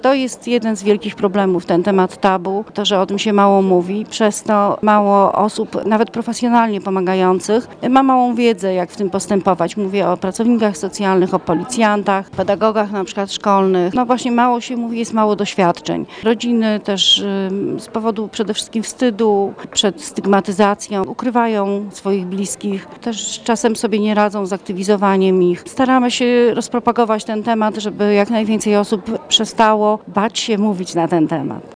To jest jeden z wielkich problemów, ten temat tabu, to, że o tym się mało mówi, przez to mało osób, nawet profesjonalnie pomagających, ma małą wiedzę, jak w tym postępować. Mówię o pracownikach socjalnych, o policjantach, pedagogach na przykład szkolnych. No właśnie mało się mówi, jest mało doświadczeń. Rodziny też z powodu przede wszystkim wstydu, przed stygmatyzacją ukrywają swoich bliskich, też czasem sobie nie radzą z aktywizowaniem ich. Staramy się rozpropagować ten temat, żeby jak najwięcej osób przestało bać się mówić na ten temat.